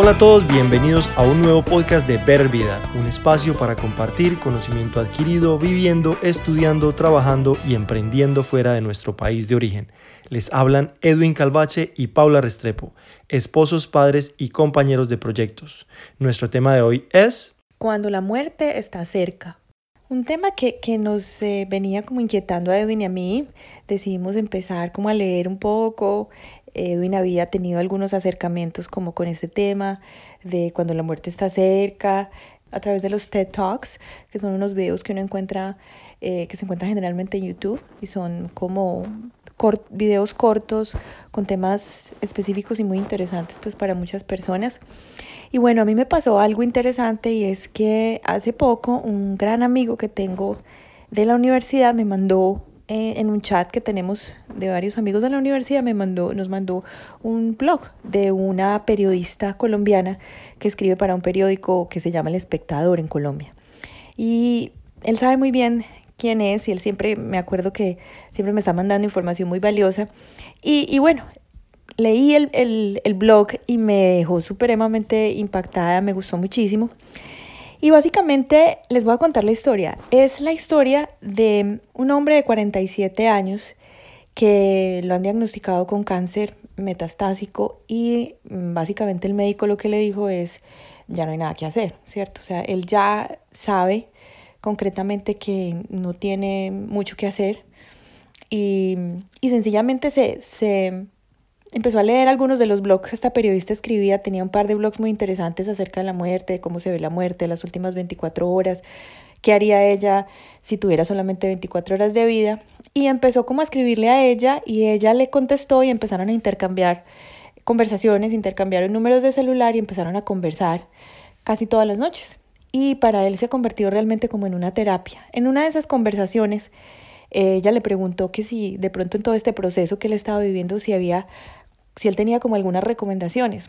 Hola a todos, bienvenidos a un nuevo podcast de Ver Vida, un espacio para compartir conocimiento adquirido viviendo, estudiando, trabajando y emprendiendo fuera de nuestro país de origen. Les hablan Edwin Calvache y Paula Restrepo, esposos, padres y compañeros de proyectos. Nuestro tema de hoy es... Cuando la muerte está cerca. Un tema que nos venía como inquietando a Edwin y a mí. Decidimos empezar como a leer un poco. Edwin había tenido algunos acercamientos como con este tema de cuando la muerte está cerca, a través de los TED Talks, que son unos videos que uno encuentra, que se encuentran generalmente en YouTube y son como videos cortos con temas específicos y muy interesantes pues para muchas personas. Y bueno, a mí me pasó algo interesante y es que hace poco un gran amigo que tengo de la universidad me mandó en un chat que tenemos de varios amigos de la universidad, nos mandó un blog de una periodista colombiana que escribe para un periódico que se llama El Espectador en Colombia. Y él sabe muy bien quién es y él siempre, me acuerdo que siempre me está mandando información muy valiosa. Y bueno, leí el blog y me dejó supremamente impactada, me gustó muchísimo. Y básicamente les voy a contar la historia. Es la historia de un hombre de 47 años que lo han diagnosticado con cáncer metastásico y básicamente el médico lo que le dijo es, ya no hay nada que hacer, ¿cierto? O sea, él ya sabe concretamente que no tiene mucho que hacer y sencillamente se empezó a leer algunos de los blogs que esta periodista escribía. Tenía un par de blogs muy interesantes acerca de la muerte, de cómo se ve la muerte, las últimas 24 horas, qué haría ella si tuviera solamente 24 horas de vida. Y empezó como a escribirle a ella y ella le contestó y empezaron a intercambiar conversaciones, intercambiaron números de celular y empezaron a conversar casi todas las noches. Y para él se ha convertido realmente como en una terapia. En una de esas conversaciones, ella le preguntó que si de pronto en todo este proceso que él estaba viviendo, si él tenía como algunas recomendaciones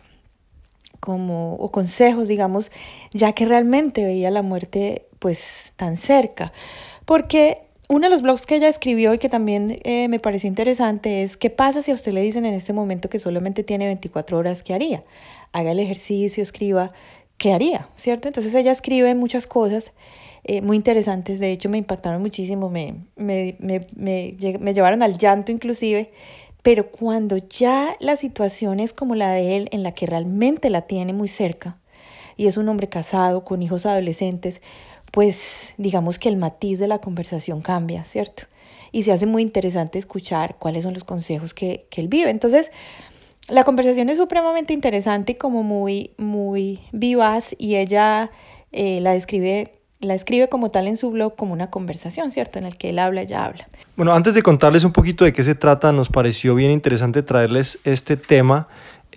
o consejos, digamos, ya que realmente veía la muerte pues tan cerca. Porque uno de los blogs que ella escribió y que también me pareció interesante es: ¿qué pasa si a usted le dicen en este momento que solamente tiene 24 horas? ¿Qué haría? Haga el ejercicio, escriba qué haría, ¿cierto? Entonces ella escribe muchas cosas muy interesantes, de hecho me impactaron muchísimo, me llevaron al llanto inclusive. Pero cuando ya la situación es como la de él, en la que realmente la tiene muy cerca, y es un hombre casado, con hijos adolescentes, pues digamos que el matiz de la conversación cambia, ¿cierto? Y se hace muy interesante escuchar cuáles son los consejos que él vive. Entonces, la conversación es supremamente interesante y como muy vivaz, y ella la escribe como tal en su blog como una conversación, ¿cierto? En el que él habla, ella habla. Bueno, antes de contarles un poquito de qué se trata, nos pareció bien interesante traerles este tema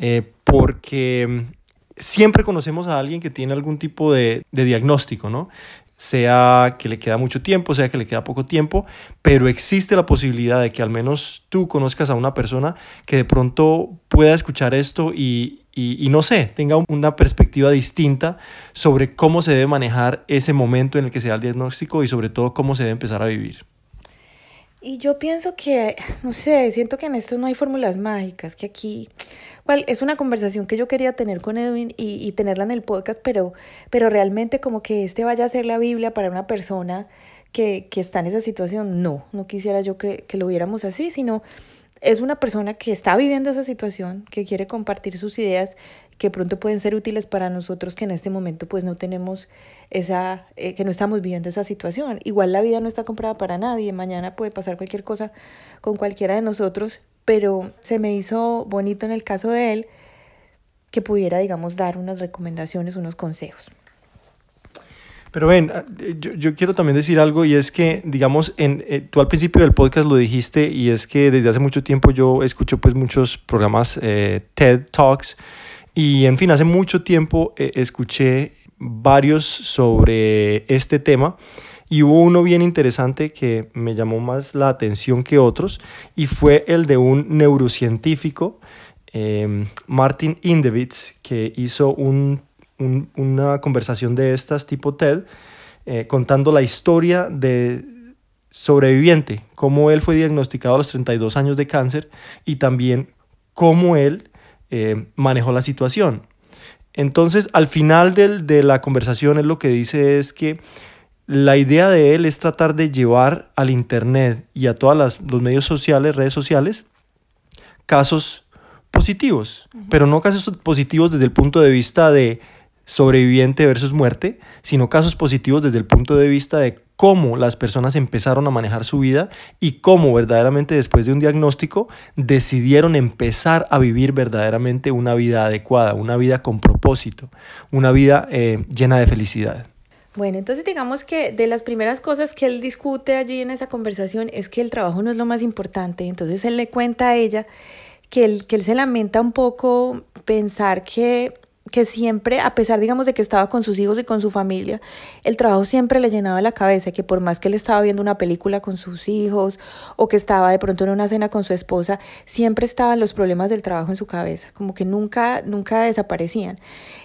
porque siempre conocemos a alguien que tiene algún tipo de diagnóstico, ¿no? Sea que le queda mucho tiempo, sea que le queda poco tiempo, pero existe la posibilidad de que al menos tú conozcas a una persona que de pronto pueda escuchar esto y no sé, tenga una perspectiva distinta sobre cómo se debe manejar ese momento en el que se da el diagnóstico y sobre todo cómo se debe empezar a vivir. Y yo pienso que, no sé, siento que en esto no hay fórmulas mágicas, que aquí, es una conversación que yo quería tener con Edwin y tenerla en el podcast, pero realmente como que vaya a ser la Biblia para una persona que está en esa situación. No quisiera yo que lo viéramos así, sino es una persona que está viviendo esa situación, que quiere compartir sus ideas, que pronto pueden ser útiles para nosotros que en este momento pues no tenemos que no estamos viviendo esa situación. Igual la vida no está comprada para nadie, mañana puede pasar cualquier cosa con cualquiera de nosotros, pero se me hizo bonito en el caso de él que pudiera, digamos, dar unas recomendaciones, unos consejos. Pero ven, yo quiero también decir algo, y es que, digamos, tú al principio del podcast lo dijiste, y es que desde hace mucho tiempo yo escucho pues muchos programas TED Talks, y en fin, hace mucho tiempo escuché varios sobre este tema, y hubo uno bien interesante que me llamó más la atención que otros, y fue el de un neurocientífico, Martin Indevitz, que hizo una conversación de estas tipo TED, contando la historia de sobreviviente, cómo él fue diagnosticado a los 32 años de cáncer y también cómo él manejó la situación. Entonces, al final de la conversación, él lo que dice es que la idea de él es tratar de llevar al internet y a todos los medios sociales, redes sociales, casos positivos, pero no casos positivos desde el punto de vista de sobreviviente versus muerte, sino casos positivos desde el punto de vista de cómo las personas empezaron a manejar su vida y cómo verdaderamente después de un diagnóstico decidieron empezar a vivir verdaderamente una vida adecuada, una vida con propósito, una vida llena de felicidad. Bueno, entonces digamos que de las primeras cosas que él discute allí en esa conversación es que el trabajo no es lo más importante. Entonces él le cuenta a ella que él se lamenta un poco pensar que siempre, a pesar, digamos, de que estaba con sus hijos y con su familia, el trabajo siempre le llenaba la cabeza, que por más que él estaba viendo una película con sus hijos o que estaba de pronto en una cena con su esposa, siempre estaban los problemas del trabajo en su cabeza, como que nunca desaparecían.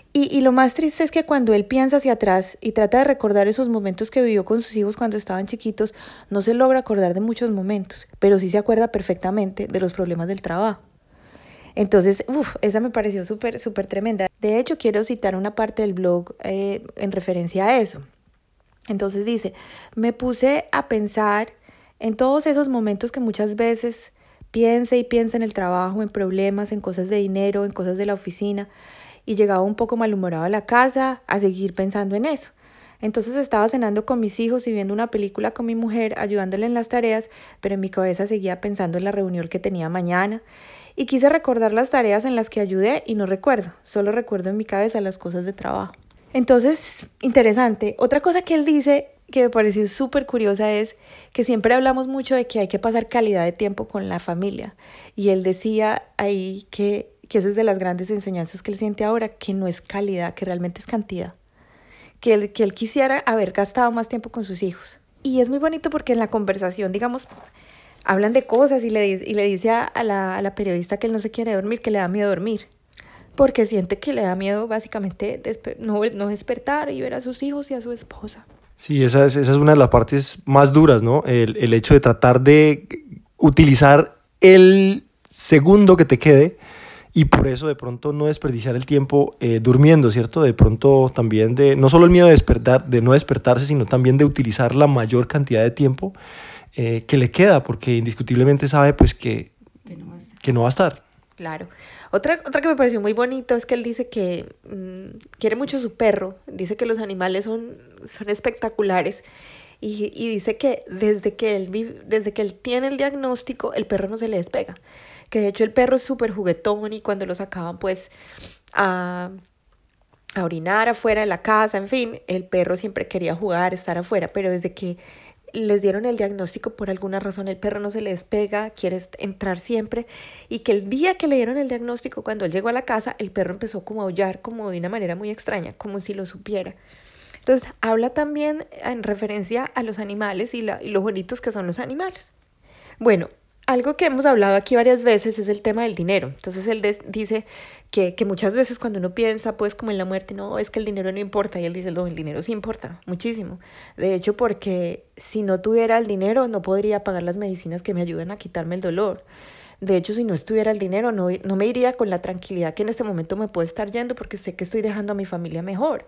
Y lo más triste es que cuando él piensa hacia atrás y trata de recordar esos momentos que vivió con sus hijos cuando estaban chiquitos, no se logra acordar de muchos momentos, pero sí se acuerda perfectamente de los problemas del trabajo. Entonces, esa me pareció súper tremenda. De hecho, quiero citar una parte del blog en referencia a eso. Entonces dice, me puse a pensar en todos esos momentos que muchas veces piensa en el trabajo, en problemas, en cosas de dinero, en cosas de la oficina, y llegaba un poco malhumorado a la casa a seguir pensando en eso. Entonces estaba cenando con mis hijos y viendo una película con mi mujer, ayudándole en las tareas, pero en mi cabeza seguía pensando en la reunión que tenía mañana. Y quise recordar las tareas en las que ayudé y no recuerdo, solo recuerdo en mi cabeza las cosas de trabajo. Entonces, interesante. Otra cosa que él dice que me pareció súper curiosa es que siempre hablamos mucho de que hay que pasar calidad de tiempo con la familia. Y él decía ahí que esa es de las grandes enseñanzas que él siente ahora, que no es calidad, que realmente es cantidad. Que él quisiera haber gastado más tiempo con sus hijos. Y es muy bonito porque en la conversación, digamos, hablan de cosas y le dice a la periodista que él no se quiere dormir, que le da miedo dormir. Porque siente que le da miedo básicamente no despertar y ver a sus hijos y a su esposa. Sí, esa es una de las partes más duras, ¿no? El hecho de tratar de utilizar el segundo que te quede y por eso de pronto no desperdiciar el tiempo durmiendo, ¿cierto? De pronto también no solo el miedo de no despertarse, sino también de utilizar la mayor cantidad de tiempo que le queda, porque indiscutiblemente sabe pues que no va a estar. Claro. Otra que me pareció muy bonito es que él dice que quiere mucho su perro, dice que los animales son espectaculares y dice que desde que él tiene el diagnóstico, el perro no se le despega. Que de hecho el perro es súper juguetón y cuando lo sacaban pues a orinar afuera de la casa, en fin, el perro siempre quería jugar, estar afuera, pero desde que les dieron el diagnóstico, por alguna razón el perro no se le despega, quiere entrar siempre, y que el día que le dieron el diagnóstico, cuando él llegó a la casa, el perro empezó como a aullar, como de una manera muy extraña, como si lo supiera. Entonces, habla también en referencia a los animales y lo bonitos que son los animales. Bueno, algo que hemos hablado aquí varias veces es el tema del dinero. Entonces él dice que muchas veces cuando uno piensa pues como en la muerte, no, es que el dinero no importa. Y él dice, no, el dinero sí importa muchísimo. De hecho, porque si no tuviera el dinero no podría pagar las medicinas que me ayudan a quitarme el dolor. De hecho, si no estuviera el dinero no me iría con la tranquilidad que en este momento me puede estar yendo porque sé que estoy dejando a mi familia mejor.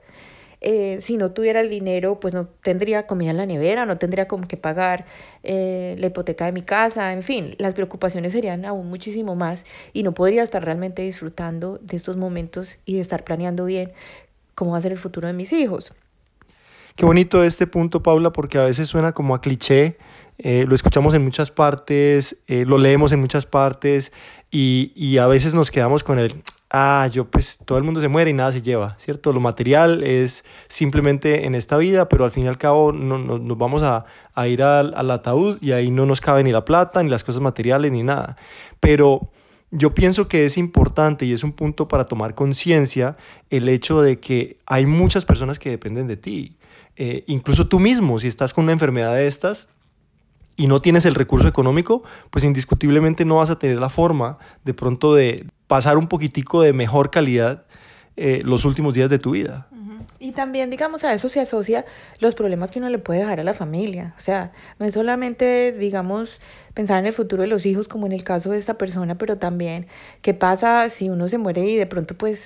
Si no tuviera el dinero, pues no tendría comida en la nevera, no tendría como que pagar la hipoteca de mi casa, en fin, las preocupaciones serían aún muchísimo más y no podría estar realmente disfrutando de estos momentos y de estar planeando bien cómo va a ser el futuro de mis hijos. Qué bonito este punto, Paula, porque a veces suena como a cliché, lo escuchamos en muchas partes, lo leemos en muchas partes y a veces nos quedamos con pues todo el mundo se muere y nada se lleva, ¿cierto? Lo material es simplemente en esta vida, pero al fin y al cabo nos vamos a ir al ataúd y ahí no nos cabe ni la plata, ni las cosas materiales, ni nada. Pero yo pienso que es importante y es un punto para tomar conciencia el hecho de que hay muchas personas que dependen de ti. Incluso tú mismo, si estás con una enfermedad de estas y no tienes el recurso económico, pues indiscutiblemente no vas a tener la forma de pronto de pasar un poquitico de mejor calidad los últimos días de tu vida. Y también, digamos, a eso se asocia los problemas que uno le puede dejar a la familia. O sea, no es solamente, digamos, pensar en el futuro de los hijos como en el caso de esta persona, pero también qué pasa si uno se muere y de pronto pues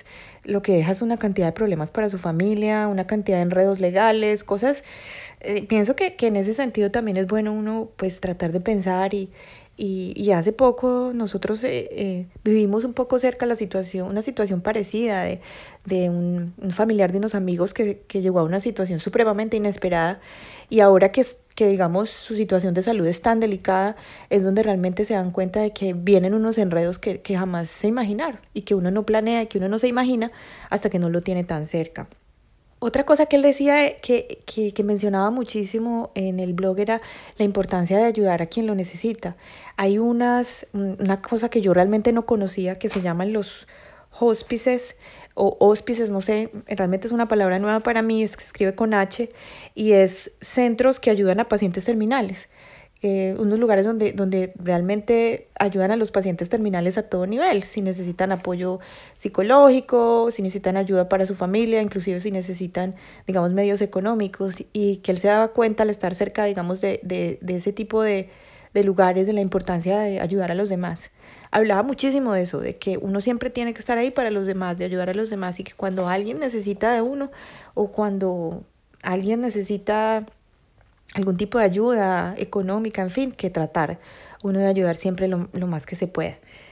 lo que deja es una cantidad de problemas para su familia, una cantidad de enredos legales, cosas. Pienso que en ese sentido también es bueno uno pues tratar de pensar y hace poco nosotros vivimos un poco cerca la situación, una situación parecida de un familiar de unos amigos que llegó a una situación supremamente inesperada y ahora que digamos su situación de salud es tan delicada, es donde realmente se dan cuenta de que vienen unos enredos que jamás se imaginaron y que uno no planea y que uno no se imagina hasta que no lo tiene tan cerca. Otra cosa que él decía que mencionaba muchísimo en el blog era la importancia de ayudar a quien lo necesita. Hay una cosa que yo realmente no conocía que se llaman los hospices o hóspices, no sé, realmente es una palabra nueva para mí, es que se escribe con H y es centros que ayudan a pacientes terminales. Unos lugares donde realmente ayudan a los pacientes terminales a todo nivel, si necesitan apoyo psicológico, si necesitan ayuda para su familia, inclusive si necesitan, digamos, medios económicos, y que él se daba cuenta al estar cerca, digamos, de ese tipo de lugares, de la importancia de ayudar a los demás. Hablaba muchísimo de eso, de que uno siempre tiene que estar ahí para los demás, de ayudar a los demás, y que cuando alguien necesita de uno o cuando alguien necesita algún tipo de ayuda económica, en fin, que tratar uno de ayudar siempre lo más que se pueda.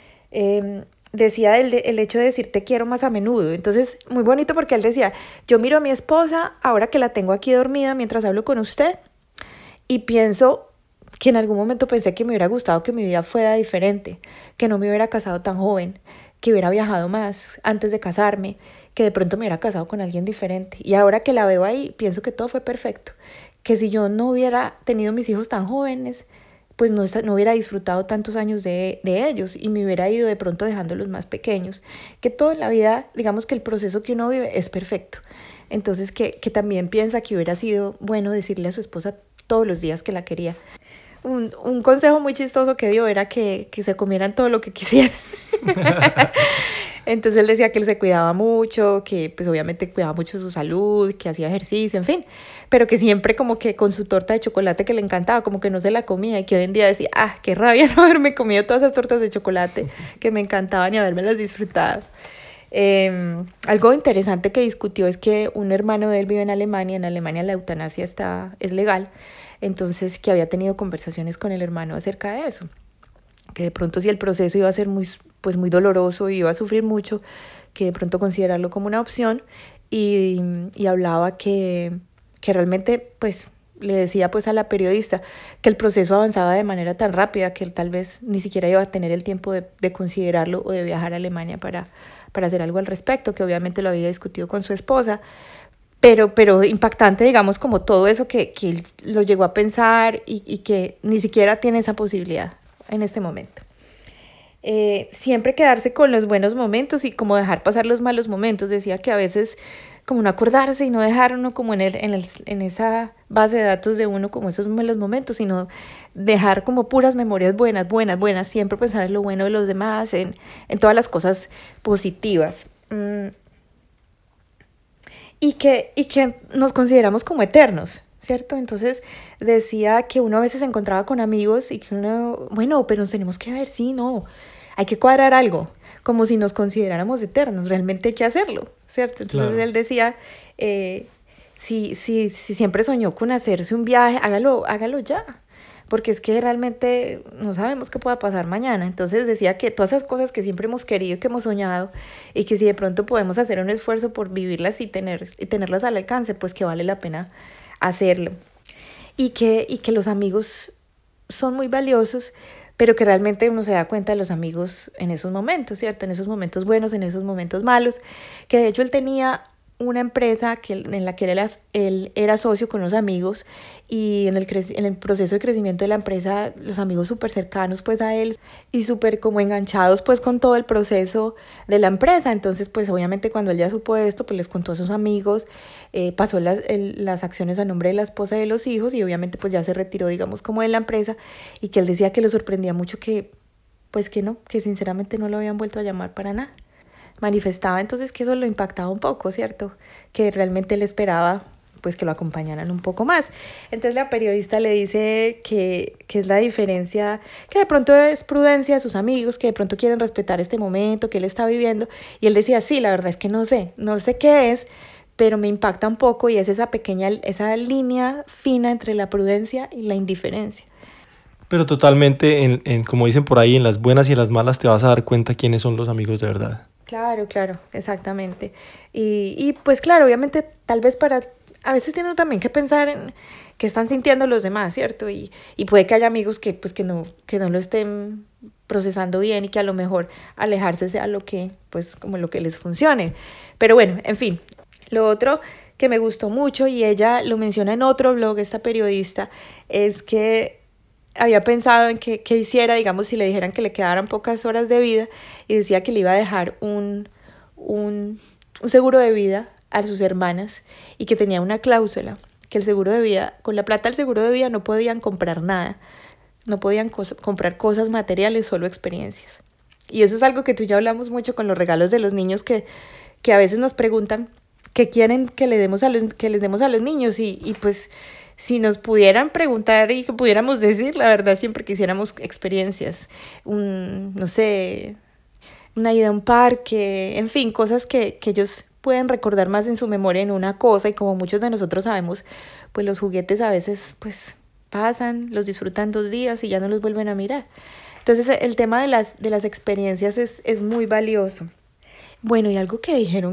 Decía el hecho de decir te quiero más a menudo, entonces muy bonito porque él decía, yo miro a mi esposa ahora que la tengo aquí dormida mientras hablo con usted y pienso que en algún momento pensé que me hubiera gustado que mi vida fuera diferente, que no me hubiera casado tan joven, que hubiera viajado más antes de casarme, que de pronto me hubiera casado con alguien diferente. Y ahora que la veo ahí, pienso que todo fue perfecto, que si yo no hubiera tenido mis hijos tan jóvenes, pues no hubiera disfrutado tantos años de ellos y me hubiera ido de pronto dejándolos más pequeños, que todo en la vida, digamos que el proceso que uno vive es perfecto. Entonces que también piensa que hubiera sido bueno decirle a su esposa todos los días que la quería. Un consejo muy chistoso que dio era que se comieran todo lo que quisieran. Entonces él decía que él se cuidaba mucho, que pues obviamente cuidaba mucho su salud, que hacía ejercicio, en fin, pero que siempre como que con su torta de chocolate que le encantaba, como que no se la comía y que hoy en día decía, qué rabia no haberme comido todas esas tortas de chocolate que me encantaban y habérmelas disfrutado. Algo interesante que discutió es que un hermano de él vive en Alemania la eutanasia es legal, entonces que había tenido conversaciones con el hermano acerca de eso, que de pronto si el proceso iba a ser muy doloroso y iba a sufrir mucho, que de pronto considerarlo como una opción y hablaba que realmente pues le decía pues a la periodista que el proceso avanzaba de manera tan rápida que él tal vez ni siquiera iba a tener el tiempo de considerarlo o de viajar a Alemania para hacer algo al respecto, que obviamente lo había discutido con su esposa, pero impactante, digamos, como todo eso que él lo llegó a pensar y que ni siquiera tiene esa posibilidad en este momento. Siempre quedarse con los buenos momentos y como dejar pasar los malos momentos. Decía que a veces como no acordarse y no dejar uno como en esa base de datos de uno como esos malos momentos, sino dejar como puras memorias buenas, siempre pensar en lo bueno de los demás, en todas las cosas positivas. Y que nos consideramos como eternos, ¿cierto? Entonces decía que uno a veces se encontraba con amigos y que uno, bueno, pero nos tenemos que ver, sí, no, hay que cuadrar algo, como si nos consideráramos eternos, realmente hay que hacerlo, ¿cierto? Entonces claro. Él decía, si siempre soñó con hacerse un viaje, hágalo ya, porque es que realmente no sabemos qué pueda pasar mañana. Entonces decía que todas esas cosas que siempre hemos querido y que hemos soñado y que si de pronto podemos hacer un esfuerzo por vivirlas y tenerlas al alcance, pues que vale la pena hacerlo. Y que los amigos son muy valiosos, pero que realmente uno se da cuenta de los amigos en esos momentos, ¿cierto? En esos momentos buenos, en esos momentos malos, que de hecho él tenía una empresa en la que él era socio con unos amigos y en el proceso de crecimiento de la empresa los amigos súper cercanos pues a él y súper como enganchados pues con todo el proceso de la empresa. Entonces pues obviamente cuando él ya supo de esto pues les contó a sus amigos, pasó las acciones a nombre de la esposa y de los hijos y obviamente pues ya se retiró digamos como de la empresa y que él decía que lo sorprendía mucho que sinceramente no lo habían vuelto a llamar para nada. Manifestaba entonces que eso lo impactaba un poco, ¿cierto? Que realmente él esperaba pues que lo acompañaran un poco más. Entonces la periodista le dice que es la diferencia, que de pronto es prudencia de sus amigos, que de pronto quieren respetar este momento que él está viviendo, y él decía, sí, la verdad es que no sé qué es, pero me impacta un poco, y es esa línea fina entre la prudencia y la indiferencia. Pero totalmente, como dicen por ahí, en las buenas y en las malas te vas a dar cuenta quiénes son los amigos de verdad. Claro, exactamente. Y pues claro, obviamente tal vez a veces tiene uno también que pensar en qué están sintiendo los demás, ¿cierto? Y puede que haya amigos que no lo estén procesando bien y que a lo mejor alejarse sea como lo que les funcione. Pero bueno, en fin, lo otro que me gustó mucho, y ella lo menciona en otro blog, esta periodista, es que había pensado en qué hiciera, digamos, si le dijeran que le quedaran pocas horas de vida, y decía que le iba a dejar un seguro de vida a sus hermanas, y que tenía una cláusula, que el seguro de vida, con la plata del seguro de vida no podían comprar nada, no podían comprar cosas materiales, solo experiencias. Y eso es algo que tú y yo hablamos mucho con los regalos de los niños, que a veces nos preguntan qué quieren que les demos a los niños, y pues si nos pudieran preguntar y que pudiéramos decir, la verdad siempre quisiéramos experiencias, no sé, una ida a un parque, en fin, cosas que ellos pueden recordar más en su memoria en una cosa, y como muchos de nosotros sabemos, pues los juguetes a veces pues pasan, los disfrutan 2 días y ya no los vuelven a mirar. Entonces el tema de las experiencias es muy valioso. Bueno, y algo que dijeron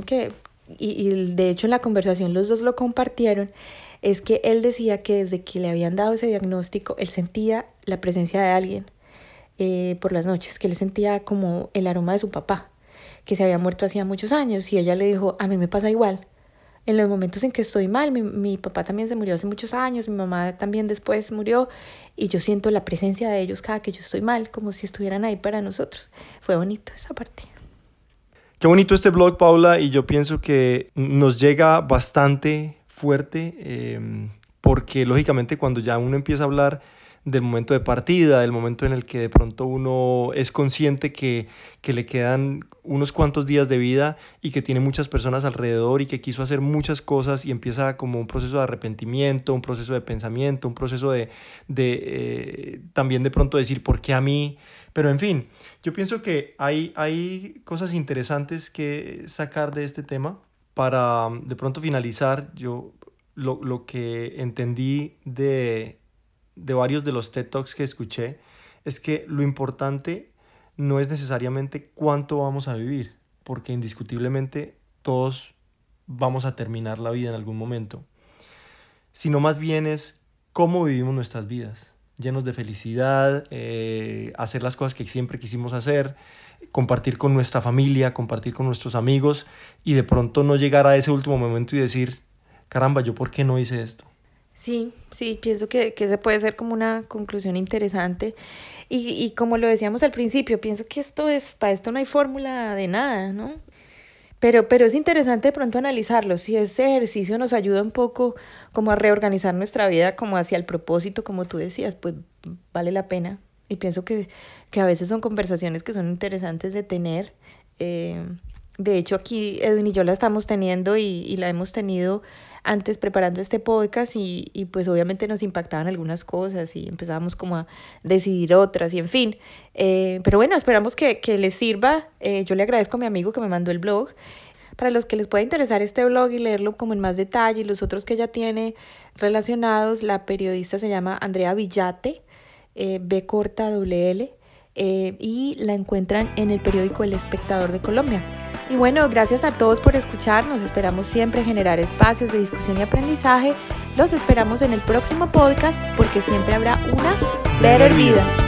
y de hecho en la conversación los dos lo compartieron, es que él decía que desde que le habían dado ese diagnóstico, él sentía la presencia de alguien por las noches, que él sentía como el aroma de su papá, que se había muerto hacía muchos años, y ella le dijo, a mí me pasa igual. En los momentos en que estoy mal, mi papá también se murió hace muchos años, mi mamá también después murió, y yo siento la presencia de ellos cada que yo estoy mal, como si estuvieran ahí para nosotros. Fue bonito esa parte. Qué bonito este blog, Paula, y yo pienso que nos llega bastante fuerte, porque lógicamente cuando ya uno empieza a hablar del momento de partida, del momento en el que de pronto uno es consciente que le quedan unos cuantos días de vida y que tiene muchas personas alrededor y que quiso hacer muchas cosas, y empieza como un proceso de arrepentimiento, un proceso de pensamiento, un proceso de también de pronto decir ¿por qué a mí? Pero en fin, yo pienso que hay cosas interesantes que sacar de este tema. Para de pronto finalizar, yo lo que entendí de varios de los TED Talks que escuché es que lo importante no es necesariamente cuánto vamos a vivir, porque indiscutiblemente todos vamos a terminar la vida en algún momento, sino más bien es cómo vivimos nuestras vidas, llenos de felicidad, hacer las cosas que siempre quisimos hacer, compartir con nuestra familia, compartir con nuestros amigos, y de pronto no llegar a ese último momento y decir, caramba, ¿yo por qué no hice esto? Sí, pienso que esa puede ser como una conclusión interesante, y como lo decíamos al principio, pienso que para esto no hay fórmula de nada, ¿no? Pero es interesante de pronto analizarlo, si ese ejercicio nos ayuda un poco como a reorganizar nuestra vida como hacia el propósito, como tú decías, pues vale la pena. Y pienso que a veces son conversaciones que son interesantes de tener. De hecho, aquí Edwin y yo la estamos teniendo, y la hemos tenido antes preparando este podcast, y pues obviamente nos impactaban algunas cosas y empezábamos como a decidir otras, y en fin. Pero bueno, esperamos que les sirva. Yo le agradezco a mi amigo que me mandó el blog. Para los que les pueda interesar este blog y leerlo como en más detalle, y los otros que ella tiene relacionados, la periodista se llama Andrea Villate, B-L, y la encuentran en el periódico El Espectador de Colombia. Y bueno, gracias a todos por escucharnos. Esperamos siempre generar espacios de discusión y aprendizaje. Los esperamos en el próximo podcast, porque siempre habrá una Better Vida.